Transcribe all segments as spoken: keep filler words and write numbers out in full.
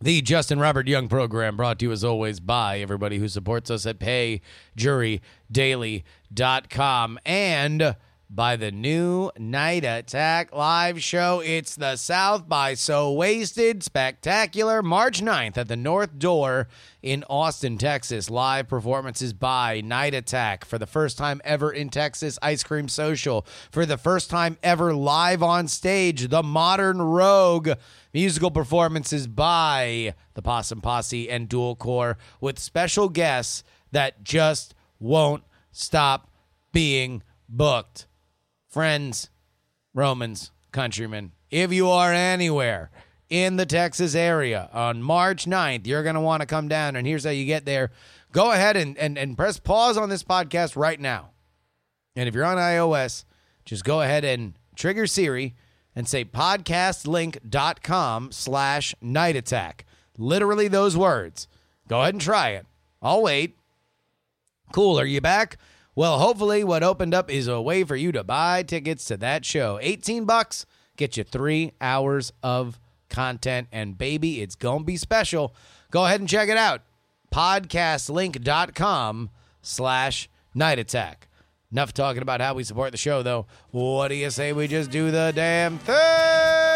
The Justin Robert Young program brought to you as always by everybody who supports us at pay jury daily dot com and by the new Night Attack live show. It's the South by So Wasted Spectacular, March ninth at the North Door in Austin, Texas. Live performances by Night Attack for the first time ever in Texas. Ice Cream Social for the first time ever live on stage. The Modern Rogue. Musical performances by the Possum Posse and Dual Core with special guests that just won't stop being booked. Friends, Romans, countrymen, if you are anywhere in the Texas area on March ninth, you're going to want to come down, and here's how you get there. Go ahead and, and, and press pause on this podcast right now. And if you're on iOS, just go ahead and trigger Siri and say podcastlink.com slash night attack. Literally those words. Go ahead and try it. I'll wait. Cool. Are you back? Well, hopefully what opened up is a way for you to buy tickets to that show. eighteen bucks, get you three hours of content, and baby, it's going to be special. Go ahead and check it out. podcastlink.com slash night attack. Enough talking about how we support the show, though. What do you say we just do the damn thing?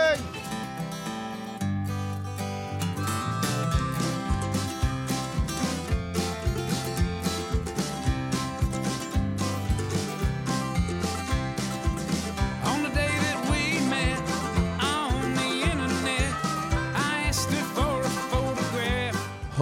On the day that we met on the internet, I asked her for a photograph.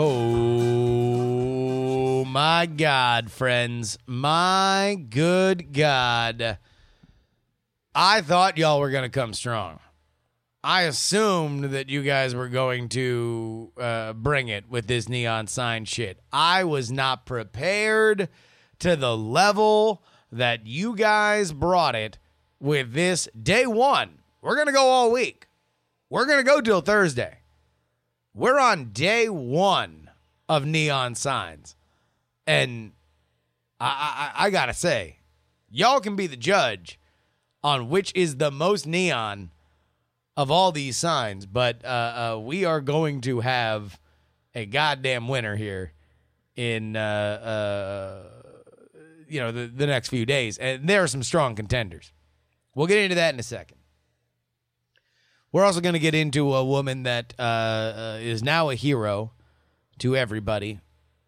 Oh, my God, friends. My good God. I thought y'all were going to come strong. I assumed that you guys were going to uh, bring it with this neon sign shit. I was not prepared to the level that you guys brought it with this day one. We're going to go all week. We're going to go till Thursday. We're on day one of neon signs. And I, I, I got to say, y'all can be the judge on which is the most neon of all these signs. But uh, uh, we are going to have a goddamn winner here in, uh, uh, you know, the, the next few days. And there are some strong contenders. We'll get into that in a second. We're also going to get into a woman that uh, uh, is now a hero to everybody.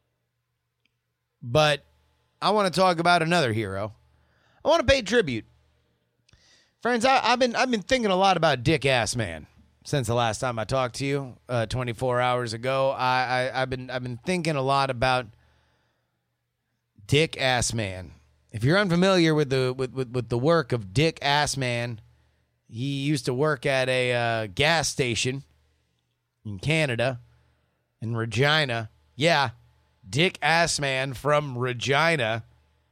But I want to talk about another hero. I want to pay tribute. Friends, I, I've been I've been thinking a lot about Dick Assman since the last time I talked to you, uh, twenty-four hours ago. I, I I've been I've been thinking a lot about Dick Assman. If you're unfamiliar with the with, with, with the work of Dick Assman, he used to work at a uh, gas station in Canada, in Regina. Yeah, Dick Assman from Regina.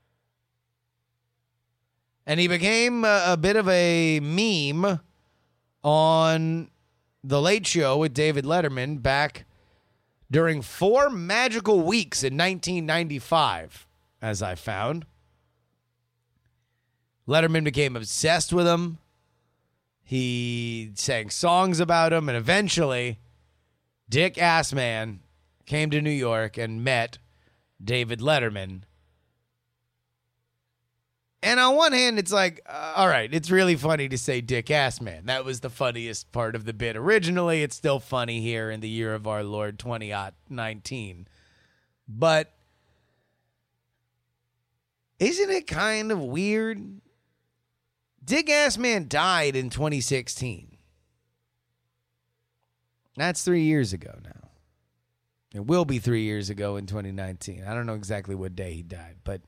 And he became a, a bit of a meme on The Late Show with David Letterman back during four magical weeks in nineteen ninety-five, as I found. Letterman became obsessed with him. He sang songs about him, and eventually Dick Assman came to New York and met David Letterman. And on one hand, it's like, uh, all right, it's really funny to say Dick Assman. That was the funniest part of the bit originally. It's still funny here in the year of our Lord twenty nineteen. But isn't it kind of weird? Dick Assman died in twenty sixteen. That's three years ago now. It will be three years ago in twenty nineteen. I don't know exactly what day he died, but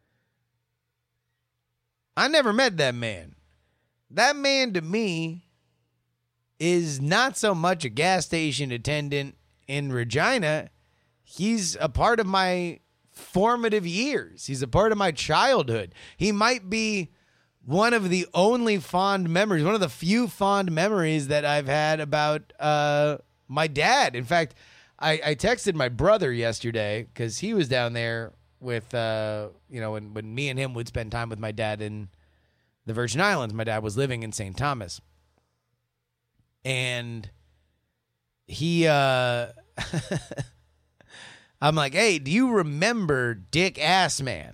I never met that man. That man to me is not so much a gas station attendant in Regina. He's a part of my formative years. He's a part of my childhood. He might be one of the only fond memories, one of the few fond memories that I've had about uh, my dad. In fact, I, I texted my brother yesterday because he was down there with, uh, you know, when, when me and him would spend time with my dad in the Virgin Islands. My dad was living in Saint Thomas. And he, uh, I'm like, hey, do you remember Dick Assman?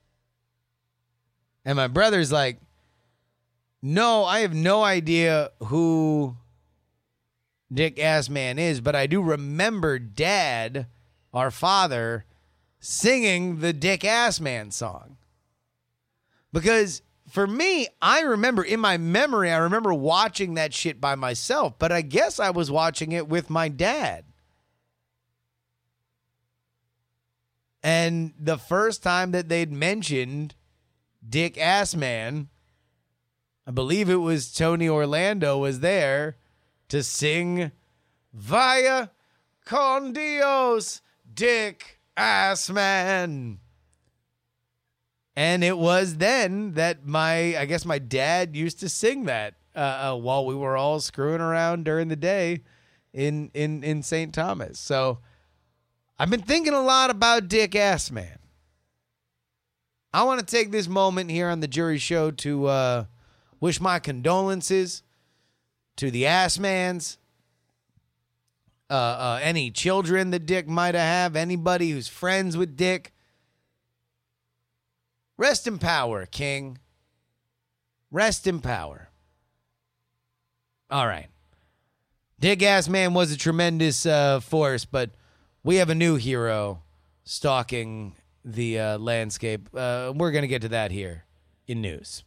And my brother's like, no, I have no idea who Dick Assman is, but I do remember Dad, our father, singing the Dick Assman song. Because for me, I remember in my memory, I remember watching that shit by myself, but I guess I was watching it with my dad. And the first time that they'd mentioned Dick Assman, I believe it was Tony Orlando was there to sing Vaya con Dios, Dick Assman. And it was then that my, I guess my dad used to sing that uh, uh, while we were all screwing around during the day in, in, in Saint Thomas. So I've been thinking a lot about Dick Assman. I want to take this moment here on the Jury Show to uh, wish my condolences to the Assmans, uh, uh, any children that Dick might have, anybody who's friends with Dick. Rest in power, King. Rest in power. All right. Dick Assman was a tremendous uh, force, but we have a new hero stalking the uh, landscape. Uh, we're going to get to that here in news.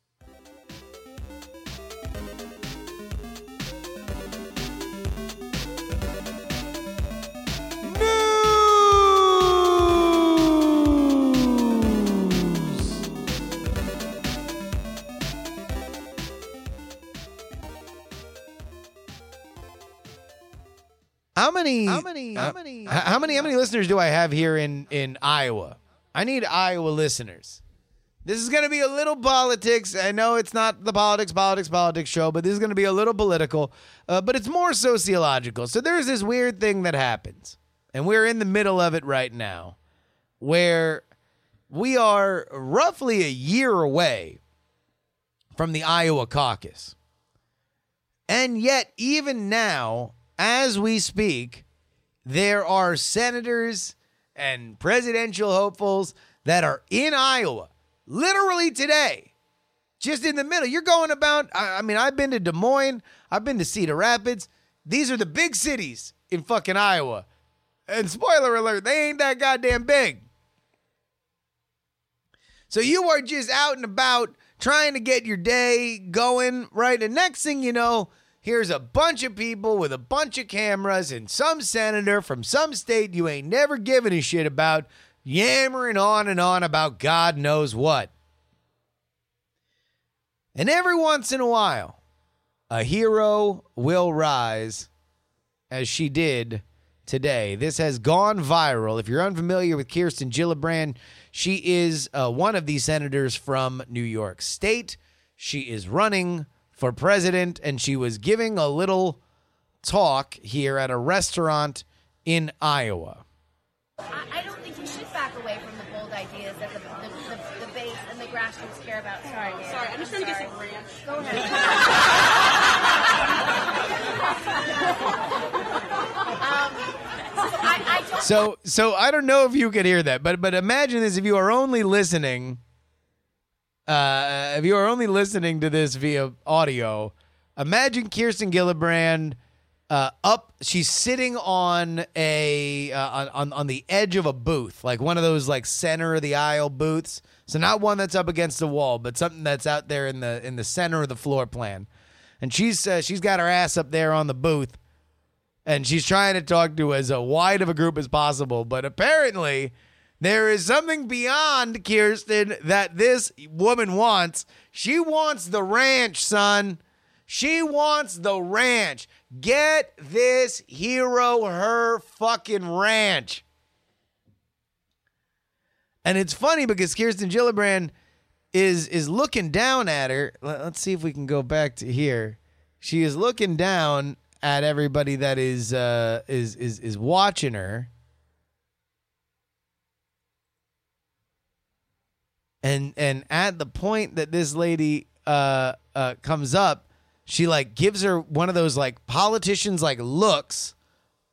How many, how many, uh, how many, how many, how many listeners do I have here in, in Iowa? I need Iowa listeners. This is going to be a little politics. I know it's not the politics, politics, politics show, but this is going to be a little political, uh, but it's more sociological. So there's this weird thing that happens, and we're in the middle of it right now, where we are roughly a year away from the Iowa caucus. And yet, even now, as we speak, there are senators and presidential hopefuls that are in Iowa, literally today, just in the middle. You're going about, I mean, I've been to Des Moines, I've been to Cedar Rapids. These are the big cities in fucking Iowa. And spoiler alert, they ain't that goddamn big. So you are just out and about trying to get your day going, right? And next thing you know, here's a bunch of people with a bunch of cameras and some senator from some state you ain't never given a shit about yammering on and on about God knows what. And every once in a while, a hero will rise, as she did today. This has gone viral. If you're unfamiliar with Kirsten Gillibrand, she is uh, one of these senators from New York State. She is running for president, and she was giving a little talk here at a restaurant in Iowa. I, I don't think you should back away from the bold ideas that the, the, the, the base and the grassroots care about. Sorry, Dan. Sorry, I'm just going to get some ranch. Go ahead. um, so, I, I don't so, so I don't know if you could hear that, but but imagine this: if you are only listening. Uh, if you are only listening to this via audio, imagine Kirsten Gillibrand uh, up. She's sitting on a uh, on on the edge of a booth, like one of those like center of the aisle booths. So not one that's up against the wall, but something that's out there in the in the center of the floor plan. And she's uh, she's got her ass up there on the booth, and she's trying to talk to as uh, wide of a group as possible. But apparently, there is something beyond Kirsten that this woman wants. She wants the ranch, son. She wants the ranch. Get this hero her fucking ranch. And it's funny because Kirsten Gillibrand is is looking down at her. Let's see if we can go back to here. She is looking down at everybody that is uh, is is is watching her. And and at the point that this lady uh, uh, comes up, she like gives her one of those like politicians like looks,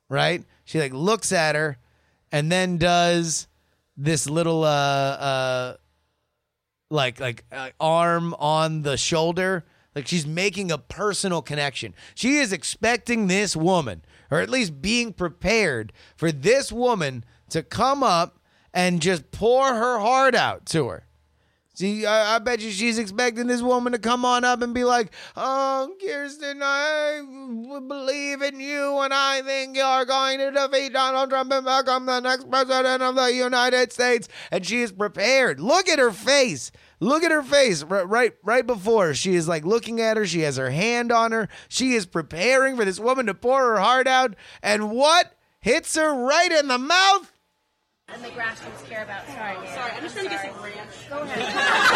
right? She like looks at her and then does this little uh uh like like uh, arm on the shoulder. Like she's making a personal connection. She is expecting this woman, or at least being prepared for this woman to come up and just pour her heart out to her. See, I, I bet you she's expecting this woman to come on up and be like, oh, Kirsten, I believe in you and I think you're going to defeat Donald Trump and become the next president of the United States. And she is prepared. Look at her face. Look at her face right, right, right before. She is like looking at her. She has her hand on her. She is preparing for this woman to pour her heart out. And what hits her right in the mouth? And the Grashams care about. Sorry, Dan. Sorry, I'm just trying to get some ranch. Go ahead.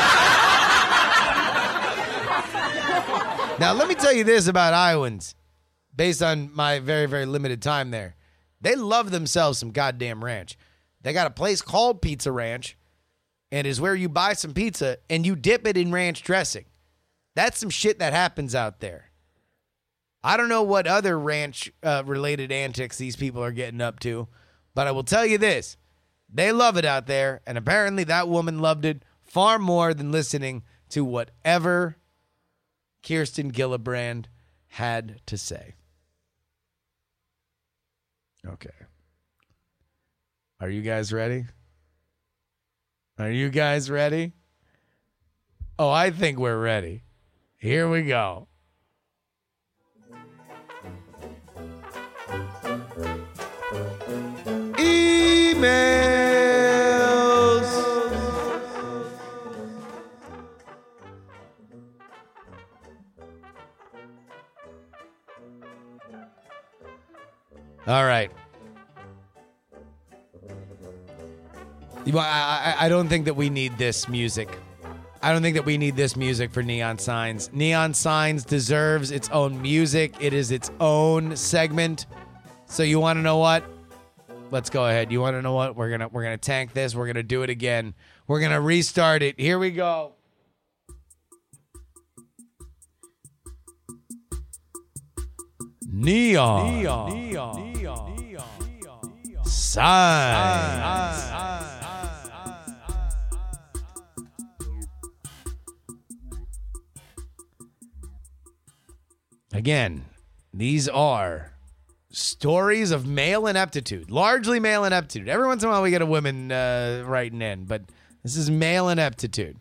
Now, let me tell you this about Iowans, based on my very, very limited time there. They love themselves some goddamn ranch. They got a place called Pizza Ranch, and is where you buy some pizza and you dip it in ranch dressing. That's some shit that happens out there. I don't know what other ranch-related uh, antics these people are getting up to, but I will tell you this. They love it out there, and apparently that woman loved it far more than listening to whatever Kirsten Gillibrand had to say. Okay. Are you guys ready? Are you guys ready? Oh, I think we're ready. Here we go. Emails. All right. I, I, I don't think that we need this music. I don't think that we need this music for Neon Signs. Neon Signs deserves its own music. It is its own segment. So you want to know what? Let's go ahead. You want to know what? We're gonna we're gonna tank this. We're gonna do it again. We're gonna restart it. Here we go. Neon. Neon. Neon. Neon. Neon. Signs. Again, these are stories of male ineptitude, largely male ineptitude. Every once in a while we get a woman uh, writing in, but this is male ineptitude.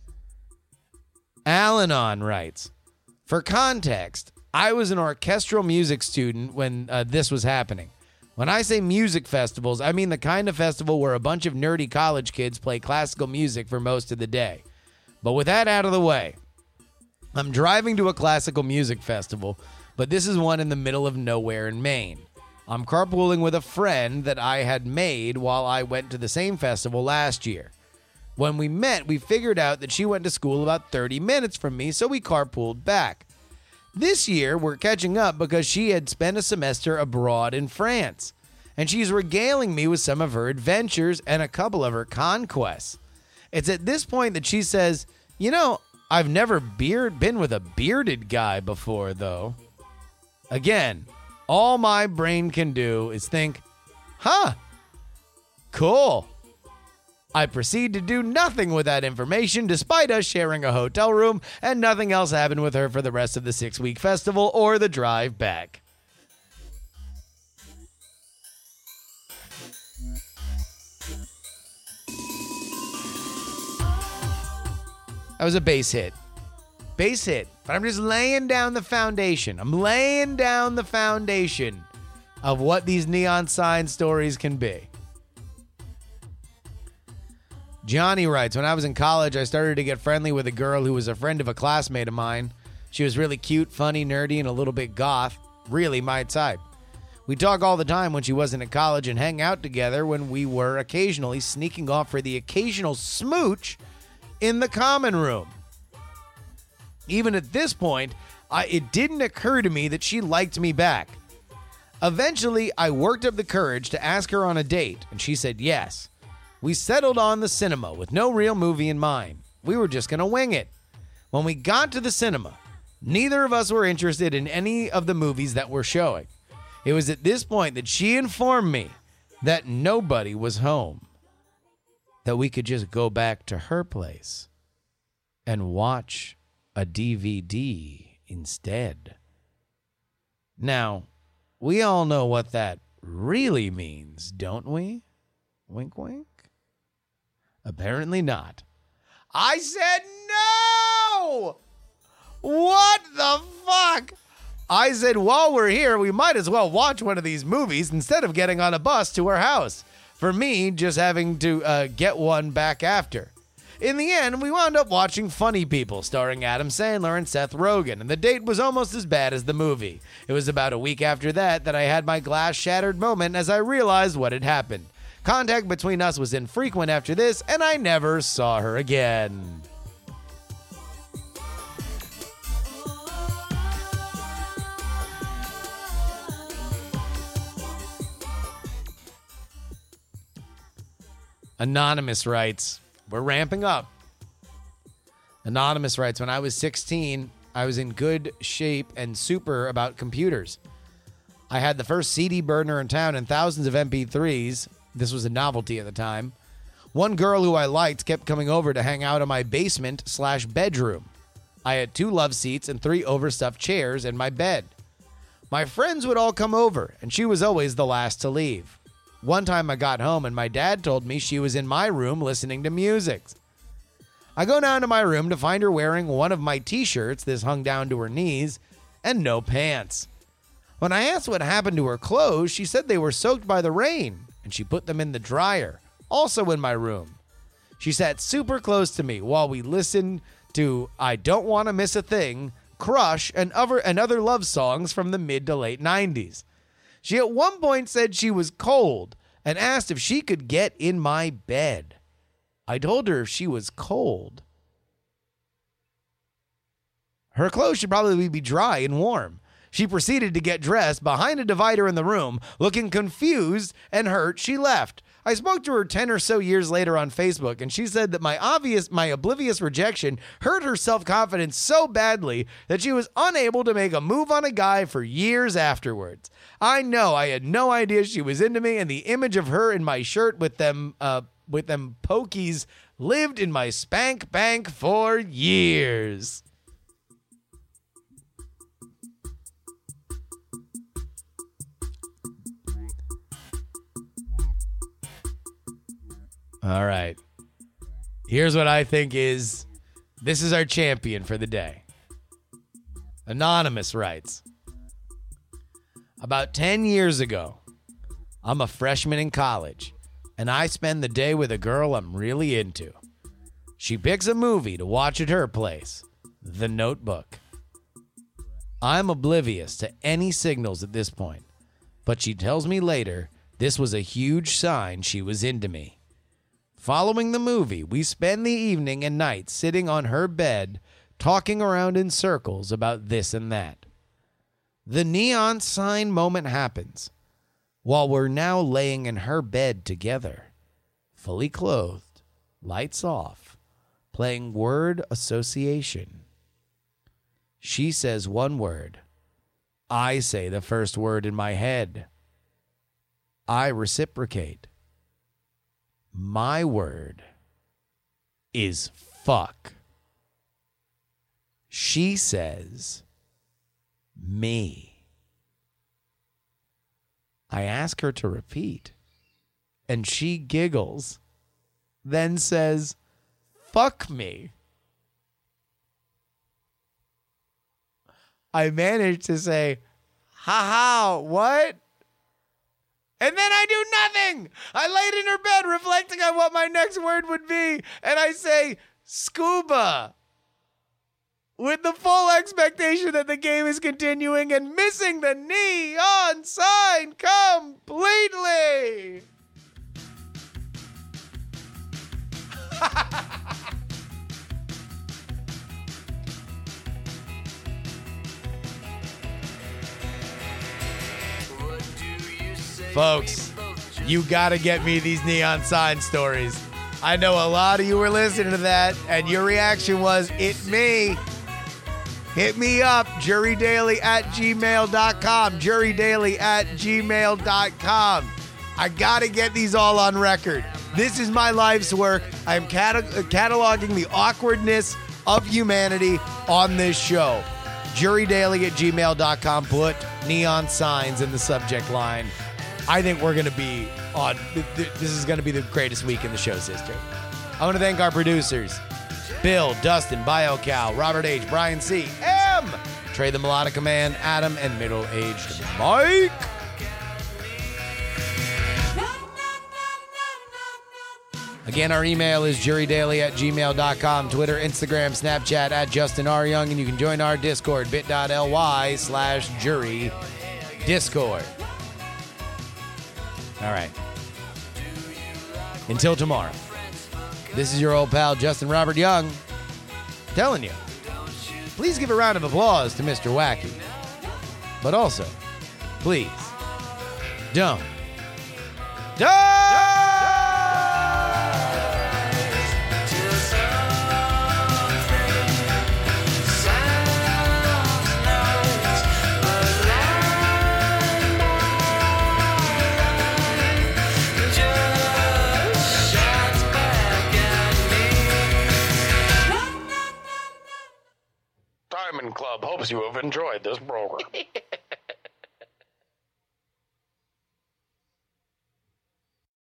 Al-Anon writes, for context, I was an orchestral music student when uh, this was happening. When I say music festivals, I mean the kind of festival where a bunch of nerdy college kids play classical music for most of the day. But with that out of the way, I'm driving to a classical music festival, but this is one in the middle of nowhere in Maine. I'm carpooling with a friend that I had made while I went to the same festival last year. When we met, we figured out that she went to school about thirty minutes from me, so we carpooled back. This year, we're catching up because she had spent a semester abroad in France, and she's regaling me with some of her adventures and a couple of her conquests. It's at this point that she says, you know, I've never beard been with a bearded guy before, though. Again, all my brain can do is think, huh, cool. I proceed to do nothing with that information despite us sharing a hotel room, and nothing else happened with her for the rest of the six-week festival or the drive back. That was a base hit. Base hit. But I'm just laying down the foundation. I'm laying down the foundation of what these neon sign stories can be. Johnny writes, when I was in college, I started to get friendly with a girl who was a friend of a classmate of mine. She was really cute, funny, nerdy, and a little bit goth. Really my type. We talk all the time when she wasn't at college and hang out together when we were occasionally sneaking off for the occasional smooch in the common room. Even at this point, I, it didn't occur to me that she liked me back. Eventually, I worked up the courage to ask her on a date, and she said yes. We settled on the cinema with no real movie in mind. We were just going to wing it. When we got to the cinema, neither of us were interested in any of the movies that were showing. It was at this point that she informed me that nobody was home, that we could just go back to her place and watch a D V D instead. Now, we all know what that really means, don't we? Wink, wink. Apparently not. I said no! What the fuck? I said, while we're here, we might as well watch one of these movies instead of getting on a bus to her house. For me, just having to uh, get one back after. In the end, we wound up watching Funny People, starring Adam Sandler and Seth Rogen, and the date was almost as bad as the movie. It was about a week after that that I had my glass-shattered moment as I realized what had happened. Contact between us was infrequent after this, and I never saw her again. Anonymous writes, we're ramping up. Anonymous writes, when I was sixteen, I was in good shape and super about computers. I had the first C D burner in town and thousands of M P threes. This was a novelty at the time. One girl who I liked kept coming over to hang out in my basement slash bedroom. I had two love seats and three overstuffed chairs in my bed. My friends would all come over, and she was always the last to leave. One time I got home and my dad told me she was in my room listening to music. I go down to my room to find her wearing one of my t-shirts, this hung down to her knees, and no pants. When I asked what happened to her clothes, she said they were soaked by the rain, and she put them in the dryer, also in my room. She sat super close to me while we listened to I Don't Want to Miss a Thing, Crush, and other, and other love songs from the mid to late nineties. She at one point said she was cold and asked if she could get in my bed. I told her if she was cold, her clothes should probably be dry and warm. She proceeded to get dressed behind a divider in the room. Looking confused and hurt, she left. I spoke to her ten or so years later on Facebook, and she said that my obvious, my oblivious rejection hurt her self-confidence so badly that she was unable to make a move on a guy for years afterwards. I know I had no idea she was into me, and the image of her in my shirt with them, uh, with them pokies lived in my spank bank for years. All right. Here's what I think is, this is our champion for the day. Anonymous writes, about ten years ago, I'm a freshman in college, and I spend the day with a girl I'm really into. She picks a movie to watch at her place, The Notebook. I'm oblivious to any signals at this point, but she tells me later this was a huge sign she was into me. Following the movie, we spend the evening and night sitting on her bed, talking around in circles about this and that. The neon sign moment happens while we're now laying in her bed together, fully clothed, lights off, playing word association. She says one word. I say the first word in my head. I reciprocate. My word is fuck. She says me. I ask her to repeat, and she giggles, then says, fuck me. I manage to say, ha ha, what? And then I do nothing. I laid in her bed reflecting on what my next word would be. And I say, scuba. With the full expectation that the game is continuing and missing the neon sign completely. Folks, you gotta get me these neon sign stories. I know a lot of you were listening to that, and your reaction was, it me. Hit me up, jurydaily at gmail dot com, jurydaily at gmail dot com. I got to get these all on record. This is my life's work. I am cata- cataloging the awkwardness of humanity on this show. jurydaily at gmail dot com. Put neon signs in the subject line. I think we're going to be on, this is going to be the greatest week in the show's history. I want to thank our producers, Bill, Dustin, BioCow, Robert H., Brian C., M., Trey the Melodica Man, Adam, and middle-aged Mike. Again, our email is jurydaily at gmail dot com, Twitter, Instagram, Snapchat at Justin R. Young, and you can join our Discord, bit.ly slash jury Discord. All right. Until tomorrow, this is your old pal, Justin Robert Young, telling you, please give a round of applause to Mister Wacky. But also, please, don't, don't! Diamond Club hopes you have enjoyed this program.